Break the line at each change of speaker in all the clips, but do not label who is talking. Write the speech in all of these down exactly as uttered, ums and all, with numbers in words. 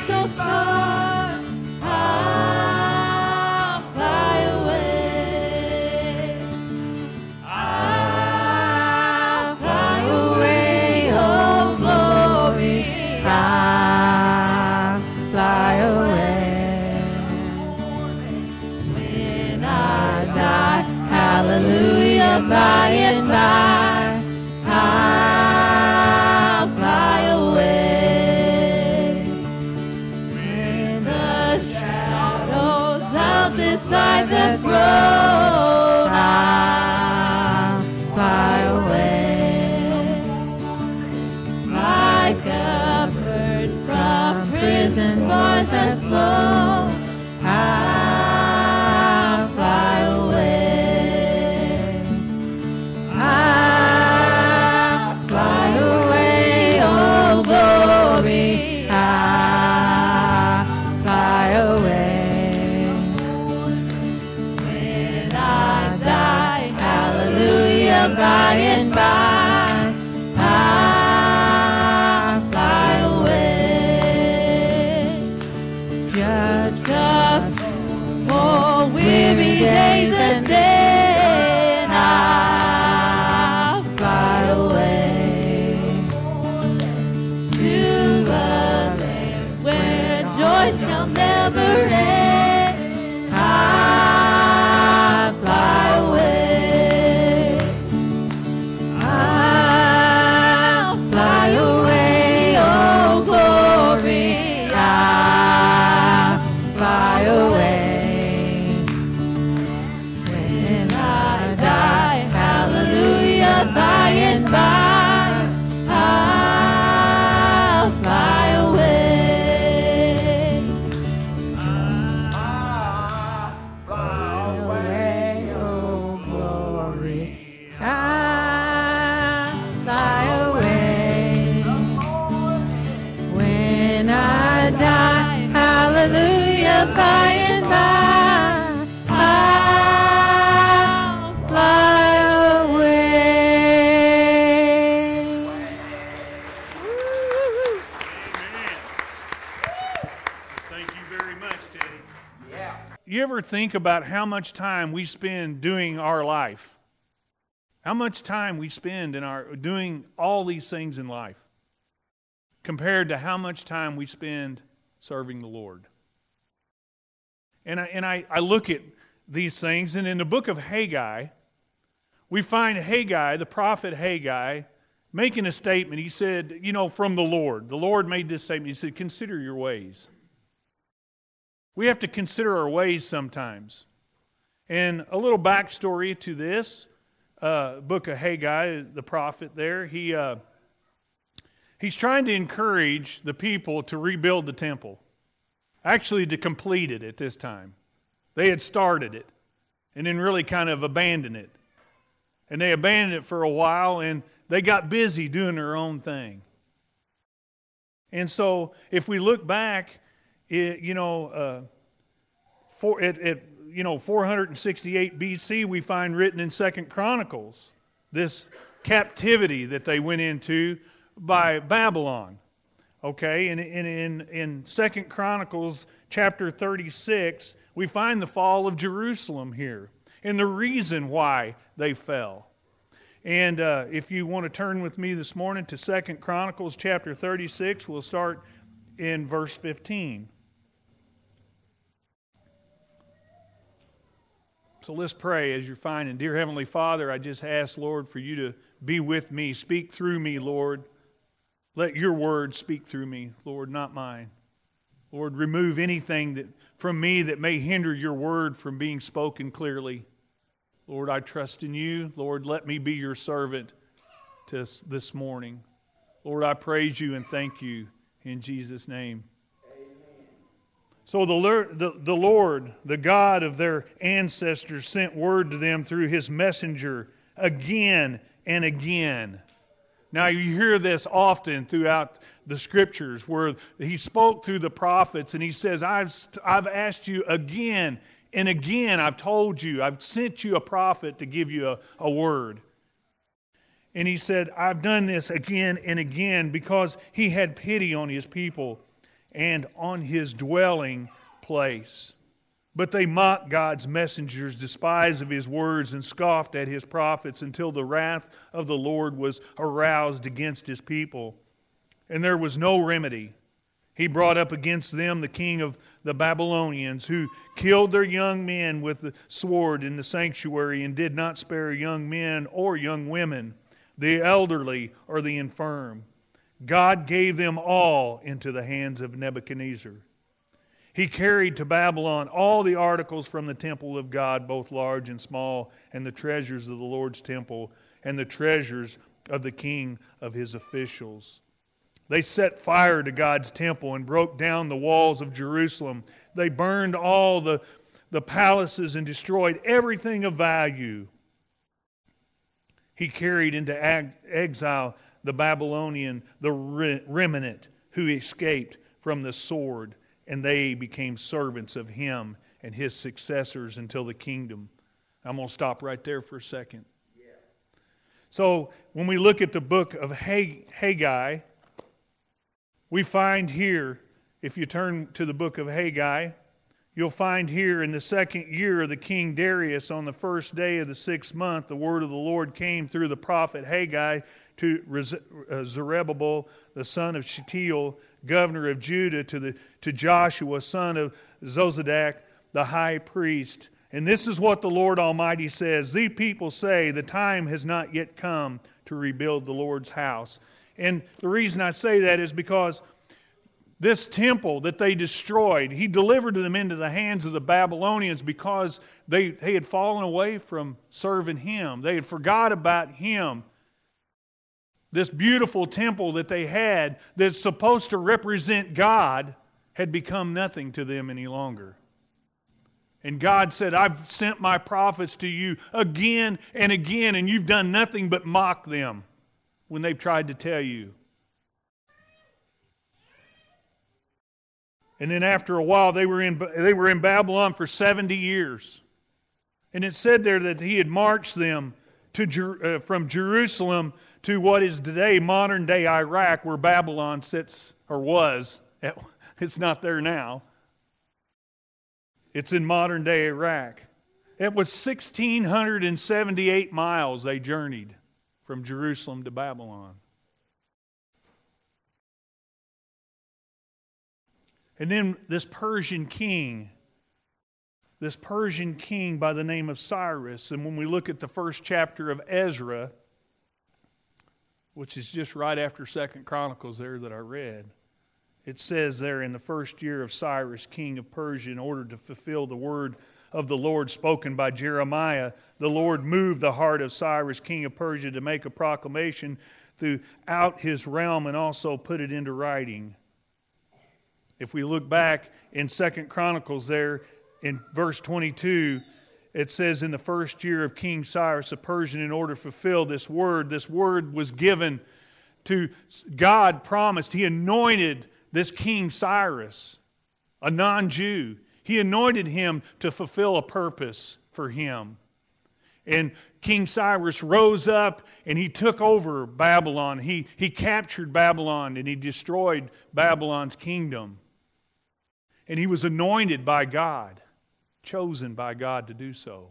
so strong, I'll fly away. I'll fly away, oh glory, I'll fly away. When I die, hallelujah, by and by, I'll fly away. When the shadows of this life have grown, I'll fly away. Like a bird from prison bars has flown, I'll fly away. I'll fly away, oh glory, I'll fly away. When I die, hallelujah, by and by, I'll fly away. Just a few weary days and then I'll fly away to a land where joy shall never end. I'll fly away. I'll fly away, oh glory, I'll fly away. When I die, hallelujah, by and by, I'll fly away. I'll fly away, oh glory, I'll fly away. When I die, hallelujah, by and by, I'll fly away.
Thank you very much, Teddy. Yeah. You ever think about how much time we spend doing our life? How much time we spend in our doing all these things in life compared to how much time we spend serving the Lord? And I, and I, I look at these things, and in the book of Haggai, we find Haggai, the prophet Haggai, making a statement. He said, you know, from the Lord. The Lord made this statement. He said, consider your ways. We have to consider our ways sometimes. And a little backstory to this uh, book of Haggai, the prophet there, he uh, he's trying to encourage the people to rebuild the temple. Actually, to complete it at this time. They had started it and then really kind of abandoned it. And they abandoned it for a while, and they got busy doing their own thing. And so, if we look back, it, you know, uh, for it, it, you know, four sixty-eight B C, we find written in Second Chronicles this captivity that they went into by Babylon. Okay, and in in in Second Chronicles chapter thirty-six, we find the fall of Jerusalem here, and the reason why they fell. And uh, if you want to turn with me this morning to Second Chronicles chapter thirty-six, we'll start in verse fifteen. So let's pray as you're finding. Dear Heavenly Father, I just ask, Lord, for you to be with me. Speak through me, Lord. Let your word speak through me, Lord, not mine. Lord, remove anything that from me that may hinder your word from being spoken clearly. Lord, I trust in you. Lord, let me be your servant to this morning. Lord, I praise you and thank you in Jesus' name. So the Lord, the, the Lord, the God of their ancestors, sent word to them through his messenger again and again. Now you hear this often throughout the Scriptures where he spoke through the prophets and he says, I've, I've asked you again and again, I've told you, I've sent you a prophet to give you a, a word. And he said, I've done this again and again because he had pity on his people. and on His dwelling place. But they mocked God's messengers, despised of His words, and scoffed at His prophets until the wrath of the Lord was aroused against His people. And there was no remedy. He brought up against them the king of the Babylonians, who killed their young men with the sword in the sanctuary and did not spare young men or young women, the elderly or the infirm. God gave them all into the hands of Nebuchadnezzar. He carried to Babylon all the articles from the temple of God, both large and small, and the treasures of the Lord's temple, and the treasures of the king of his officials. They set fire to God's temple and broke down the walls of Jerusalem. They burned all the, the palaces and destroyed everything of value. He carried into exile the Babylonian, the remnant who escaped from the sword, and they became servants of him and his successors until the kingdom. I'm going to stop right there for a second. Yeah. So when we look at the book of Haggai, we find here, if you turn to the book of Haggai, you'll find here in the second year of the king Darius, on the first day of the sixth month, the word of the Lord came through the prophet Haggai to Zerubbabel, the son of Shealtiel, governor of Judah, to the to Joshua, son of Zozadak, the high priest. And this is what the Lord Almighty says: "These people say, the time has not yet come to rebuild the Lord's house." And the reason I say that is because this temple that they destroyed, He delivered them into the hands of the Babylonians because they, they had fallen away from serving Him. They had forgot about Him. This beautiful temple that they had that's supposed to represent God had become nothing to them any longer. And God said, "I've sent my prophets to you again and again, and you've done nothing but mock them when they've tried to tell you." And then after a while, they were in they were in Babylon for seventy years. And it said there that He had marched them to uh, from Jerusalem to what is today modern-day Iraq, where Babylon sits, or was. It's not there now. It's in modern-day Iraq. It was one thousand six hundred seventy-eight miles they journeyed from Jerusalem to Babylon. And then this Persian king, this Persian king by the name of Cyrus, and when we look at the first chapter of Ezra, which is just right after Second Chronicles there that I read, it says there, "In the first year of Cyrus, king of Persia, in order to fulfill the word of the Lord spoken by Jeremiah, the Lord moved the heart of Cyrus, king of Persia, to make a proclamation throughout his realm and also put it into writing." If we look back in Second Chronicles there, in verse twenty-two, it says, "In the first year of King Cyrus of Persia, in order to fulfill this word," this word was given to, God promised, He anointed this King Cyrus, a non-Jew. He anointed him to fulfill a purpose for him. And King Cyrus rose up and he took over Babylon. He, he captured Babylon and he destroyed Babylon's kingdom. And he was anointed by God, chosen by God to do so.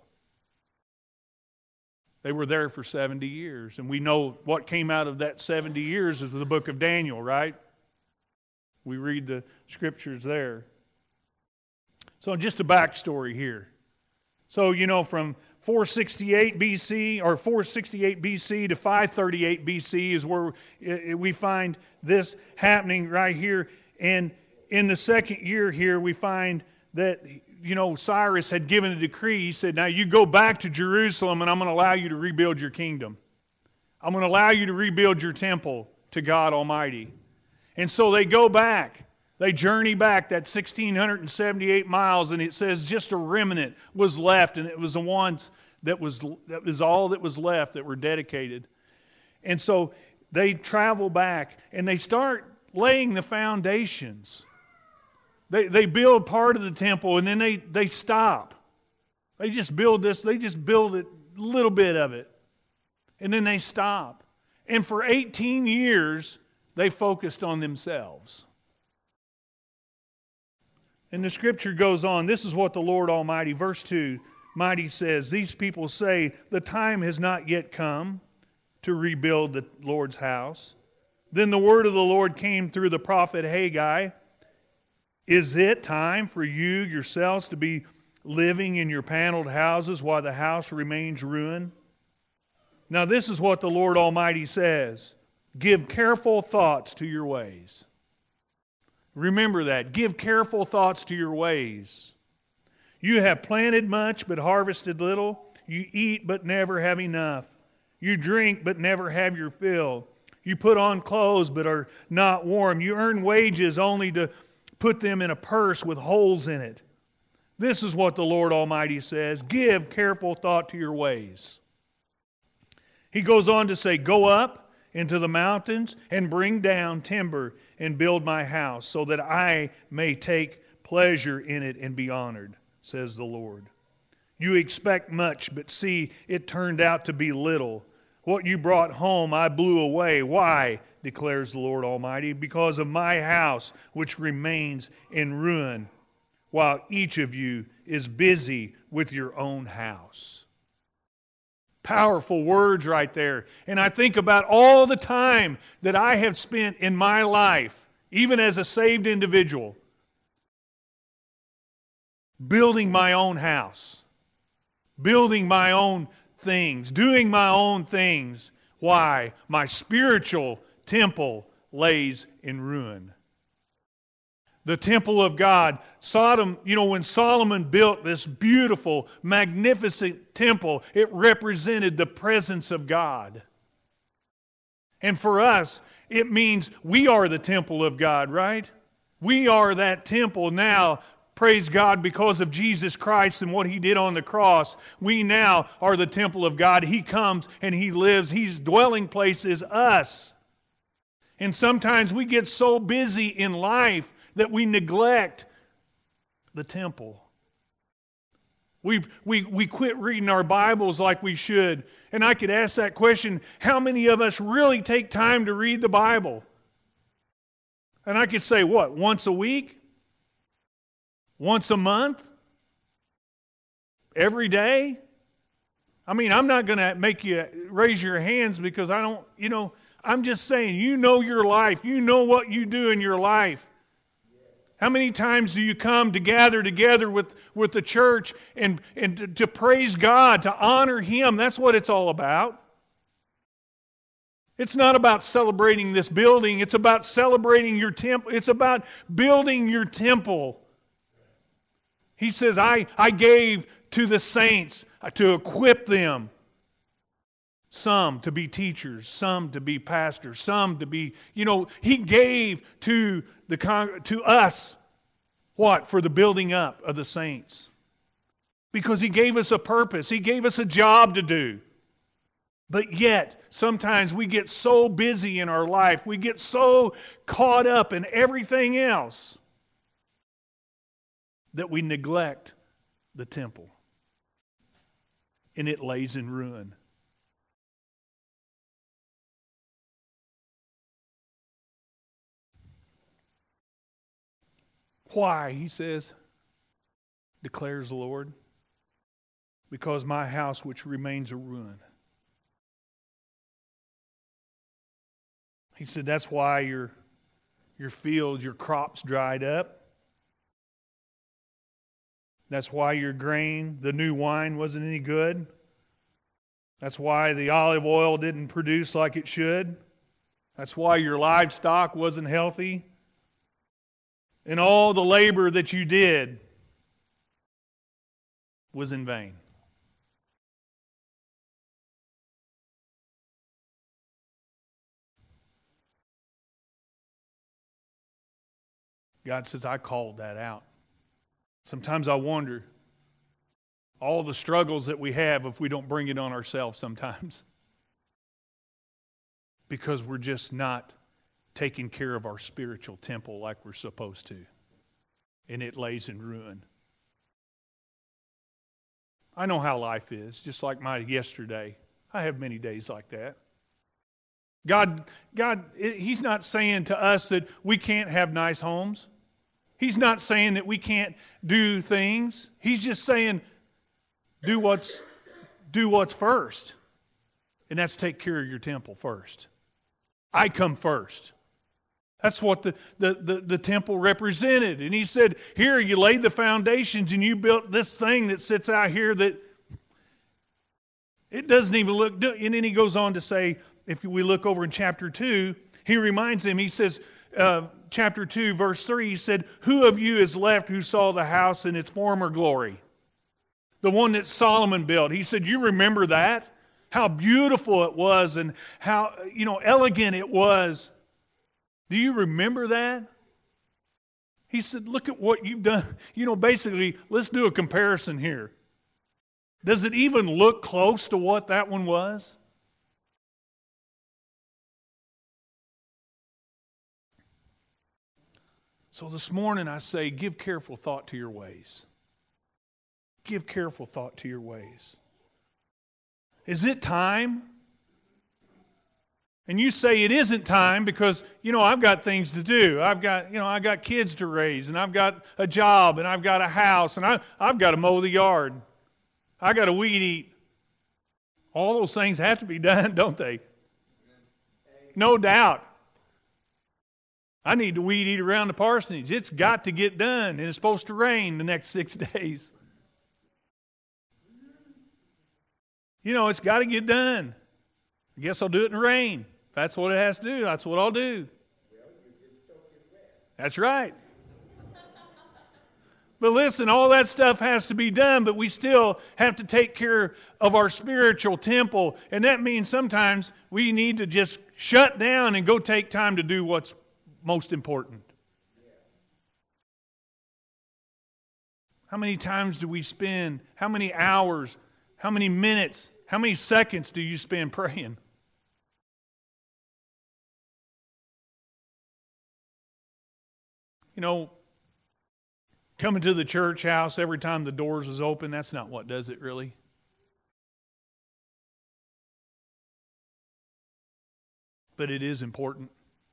They were there for seventy years. And we know what came out of that seventy years is the book of Daniel, right? We read the scriptures there. So just a backstory here. So, you know, from four sixty-eight B C or four sixty-eight B C to five thirty-eight B C is where we find this happening right here. And in the second year here, we find that, you know, Cyrus had given a decree. He said, "Now you go back to Jerusalem and I'm going to allow you to rebuild your kingdom. I'm going to allow you to rebuild your temple to God Almighty." And so they go back. They journey back that one thousand six hundred seventy-eight miles, and it says just a remnant was left, and it was the ones that was that was all that was left that were dedicated. And so they travel back, and they start laying the foundations. They they build part of the temple, and then they, they stop. They just build this, they just build it, a little bit of it. And then they stop. And for eighteen years, they focused on themselves. And the scripture goes on. This is what the Lord Almighty, verse two, Mighty says, these people say, the time has not yet come to rebuild the Lord's house. Then the word of the Lord came through the prophet Haggai. Is it time for you yourselves to be living in your paneled houses while the house remains ruined? Now this is what the Lord Almighty says. Give careful thoughts to your ways. Remember that. Give careful thoughts to your ways. You have planted much but harvested little. You eat but never have enough. You drink but never have your fill. You put on clothes but are not warm. You earn wages only to put them in a purse with holes in it. This is what the Lord Almighty says. Give careful thought to your ways. He goes on to say, go up into the mountains and bring down timber and build my house so that I may take pleasure in it and be honored, says the Lord. You expect much, but see, it turned out to be little. What you brought home I blew away. Why, declares the Lord Almighty? Because of my house which remains in ruin, while each of you is busy with your own house. Powerful words right there. And I think about all the time that I have spent in my life, even as a saved individual, building my own house, building my own things, doing my own things. Why? My spiritual temple lays in ruin. The temple of God, Sodom, you know, when Solomon built this beautiful, magnificent temple, it represented the presence of God. And for us, it means we are the temple of God, right? We are that temple now. Praise God, because of Jesus Christ and what He did on the cross, we now are the temple of God. He comes and He lives. His dwelling place is us. And sometimes we get so busy in life that we neglect the temple. We, we, we quit reading our Bibles like we should. And I could ask that question, how many of us really take time to read the Bible? And I could say, what, once a week? Once a month? Every day? I mean, I'm not going to make you raise your hands because I don't, you know, I'm just saying, you know your life. You know what you do in your life. How many times do you come to gather together with, with the church and, and to, to praise God, to honor Him? That's what it's all about. It's not about celebrating this building. It's about celebrating your temple. It's about building your temple. He says, I, I gave to the saints to equip them. Some to be teachers, some to be pastors, some to be, you know, He gave to the to us, what? For the building up of the saints. Because He gave us a purpose. He gave us a job to do. But yet, sometimes we get so busy in our life, we get so caught up in everything else that we neglect the temple. And it lays in ruin. Why, He says, declares the Lord? Because my house which remains a ruin. He said, that's why your, your fields, your crops dried up. That's why your grain, the new wine, wasn't any good. That's why the olive oil didn't produce like it should. That's why your livestock wasn't healthy. And all the labor that you did was in vain. God says, I called that out. Sometimes I wonder all the struggles that we have if we don't bring it on ourselves sometimes. Because we're just not taking care of our spiritual temple like we're supposed to. And it lays in ruin. I know how life is, just like my yesterday. I have many days like that. God, God, He's not saying to us that we can't have nice homes. He's not saying that we can't do things. He's just saying, do what's, do what's first. And that's take care of your temple first. I come first. That's what the, the, the, the temple represented. And he said, here, you laid the foundations and you built this thing that sits out here that it doesn't even look... And then he goes on to say, if we look over in chapter two, he reminds him, he says, uh, chapter two, verse three, he said, who of you is left who saw the house in its former glory? The one that Solomon built. He said, you remember that? How beautiful it was and how, you know, elegant it was. Do you remember that? He said, look at what you've done. You know, basically, let's do a comparison here. Does it even look close to what that one was? So this morning I say, give careful thought to your ways. Give careful thought to your ways. Is it time? And you say it isn't time because, you know, I've got things to do. I've got, you know, I've got kids to raise, and I've got a job, and I've got a house, and I, I've got to mow the yard. I got to weed eat. All those things have to be done, don't they? No doubt. I need to weed eat around the parsonage. It's got to get done, and it's supposed to rain the next six days. You know, it's got to get done. I guess I'll do it in the rain. If that's what it has to do, that's what I'll do. That's right. But listen, all that stuff has to be done, but we still have to take care of our spiritual temple. And that means sometimes we need to just shut down and go take time to do what's most important. How many times do we spend, how many hours, how many minutes, how many seconds do you spend praying? You know, coming to the church house every time the doors is open, that's not what does it really. But it is important.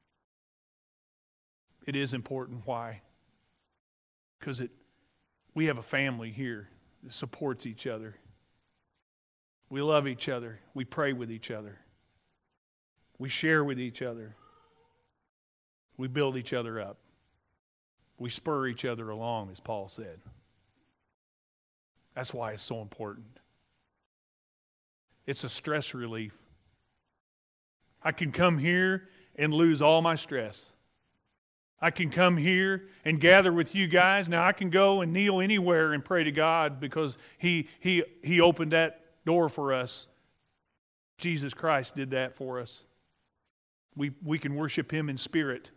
It is important. Why? Because it we have a family here that supports each other. We love each other. We pray with each other. We share with each other. We build each other up. We spur each other along, as Paul said. That's why it's so important. It's a stress relief. I can come here and lose all my stress. I can come here and gather with you guys. Now I can go and kneel anywhere and pray to God because He He He opened that door for us. Jesus Christ did that for us. We we can worship Him in spirit.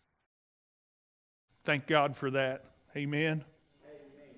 Thank God for that. Amen. Amen.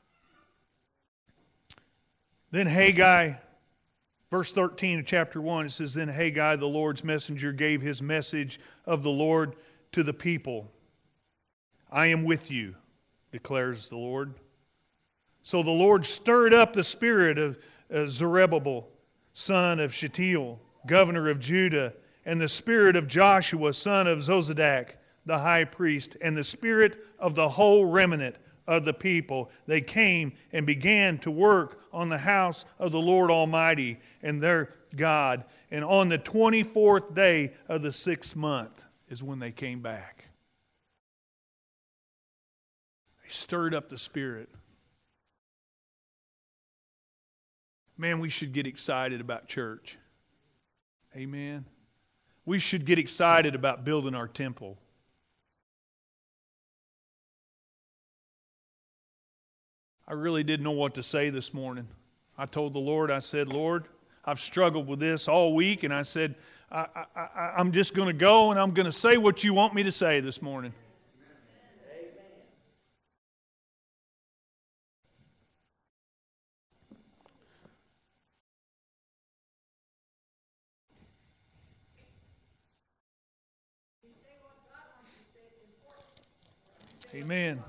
Then Haggai, verse thirteen of chapter one, it says, then Haggai, the Lord's messenger, gave his message of the Lord to the people. I am with you, declares the Lord. So the Lord stirred up the spirit of uh, Zerubbabel, son of Shealtiel, governor of Judah, and the spirit of Joshua, son of Zozadak, the high priest, and the spirit of the whole remnant of the people. They came and began to work on the house of the Lord Almighty and their God. And on the twenty-fourth day of the sixth month is when they came back. They stirred up the spirit. Man, we should get excited about church. Amen. We should get excited about building our temple. I really didn't know what to say this morning. I told the Lord, I said, Lord, I've struggled with this all week, and I said, I, I, I, I'm just going to go and I'm going to say what you want me to say this morning. Amen.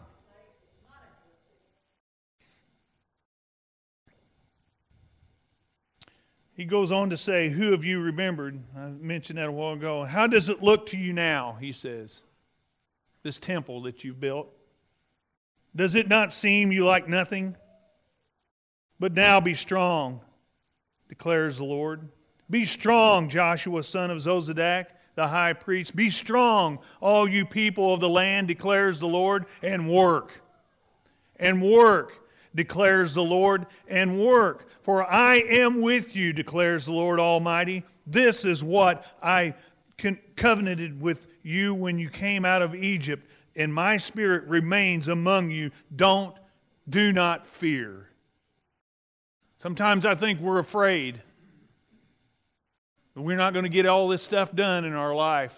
He goes on to say, who of you remembered? I mentioned that a while ago. How does it look to you now, he says, this temple that you've built? Does it not seem you like nothing? But now be strong, declares the Lord. Be strong, Joshua, son of Zozadak, the high priest. Be strong, all you people of the land, declares the Lord, and work. And work, declares the Lord, and work. For I am with you, declares the Lord Almighty. This is what I covenanted with you when you came out of Egypt, and my spirit remains among you. Don't, do not fear. Sometimes I think we're afraid that we're not going to get all this stuff done in our life.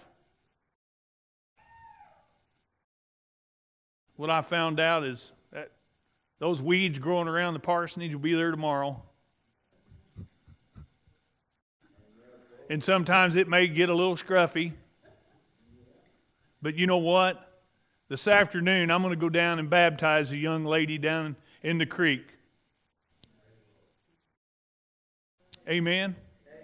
What I found out is that those weeds growing around the parsonage will be there tomorrow. And sometimes it may get a little scruffy. But you know what? This afternoon I'm going to go down and baptize a young lady down in the creek. Amen?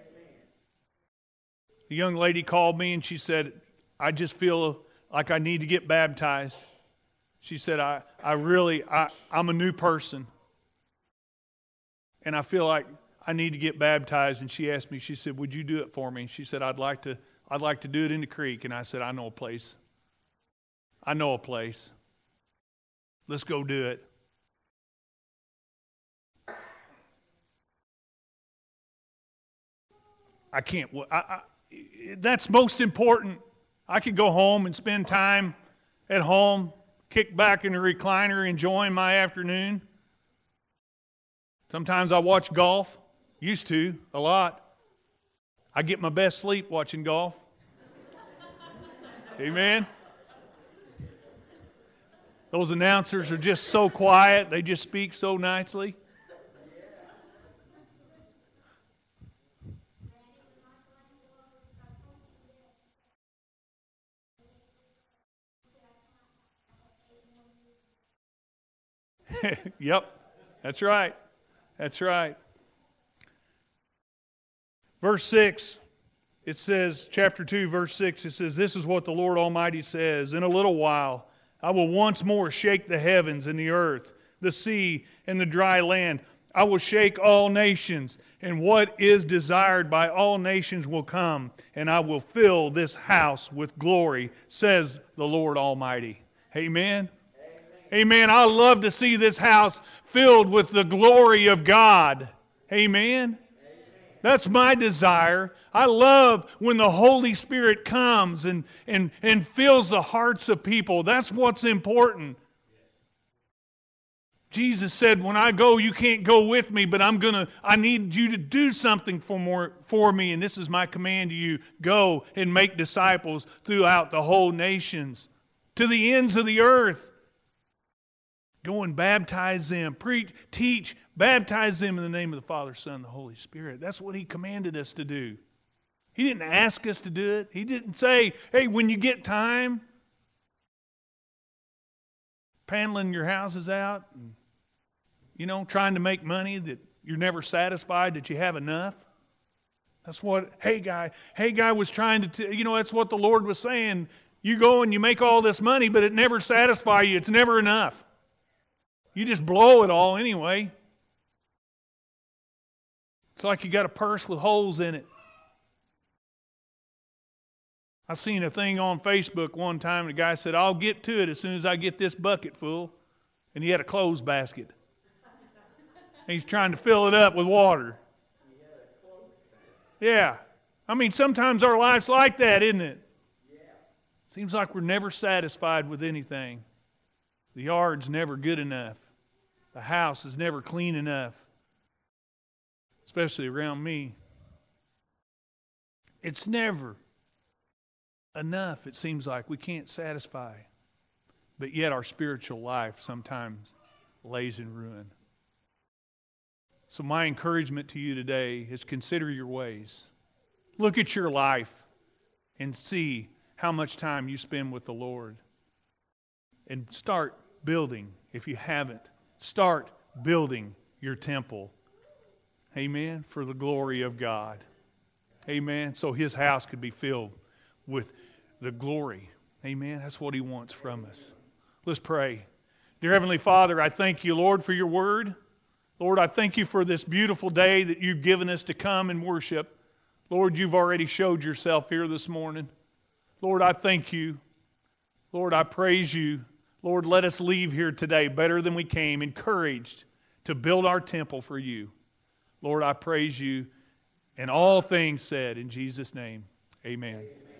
The young lady called me and she said, I just feel like I need to get baptized. She said, I, I really, I, I'm a new person. And I feel like I need to get baptized. And she asked me, she said, would you do it for me? She said, I'd like to, I'd like to do it in the creek. And I said, I know a place. I know a place. Let's go do it. I can't, I, I, that's most important. I could go home and spend time at home, kick back in the recliner, enjoying my afternoon. Sometimes I watch golf. Used to, a lot. I get my best sleep watching golf. Amen? Those announcers are just so quiet. They just speak so nicely. Yep, that's right. That's right. Verse six, it says, chapter two, verse six, it says, this is what the Lord Almighty says, in a little while I will once more shake the heavens and the earth, the sea and the dry land. I will shake all nations, and what is desired by all nations will come, and I will fill this house with glory, says the Lord Almighty. Amen. Amen. I love to see this house filled with the glory of God. Amen. That's my desire. I love when the Holy Spirit comes and, and, and fills the hearts of people. That's what's important. Jesus said, when I go, you can't go with me, but I'm gonna, I need you to do something for more for me, and this is my command to you. Go and make disciples throughout the whole nations, to the ends of the earth. Go and baptize them, preach, teach, baptize them in the name of the Father, Son, and the Holy Spirit. That's what He commanded us to do. He didn't ask us to do it. He didn't say, hey, when you get time, paneling your houses out, and, you know, trying to make money that you're never satisfied that you have enough. That's what Haggai, Haggai was trying to, t- you know, that's what the Lord was saying. You go and you make all this money, but it never satisfies you. It's never enough. You just blow it all anyway. It's like you got a purse with holes in it. I seen a thing on Facebook one time, and the guy said, I'll get to it as soon as I get this bucket full. And he had a clothes basket. And he's trying to fill it up with water. Yeah. I mean, sometimes our life's like that, isn't it? Seems like we're never satisfied with anything. The yard's never good enough. The house is never clean enough. Especially around me. It's never enough, it seems like. We can't satisfy. But yet our spiritual life sometimes lays in ruin. So my encouragement to you today is consider your ways. Look at your life and see how much time you spend with the Lord. And start building, if you haven't, start building your temple. Amen. For the glory of God. Amen. So His house could be filled with the glory. Amen. That's what He wants from us. Let's pray. Dear Heavenly Father, I thank you, Lord, for your word. Lord, I thank you for this beautiful day that you've given us to come and worship. Lord, you've already showed yourself here this morning. Lord, I thank you. Lord, I praise you. Lord, let us leave here today better than we came, encouraged to build our temple for you. Lord, I praise you. And all things said in Jesus' name, amen. Amen.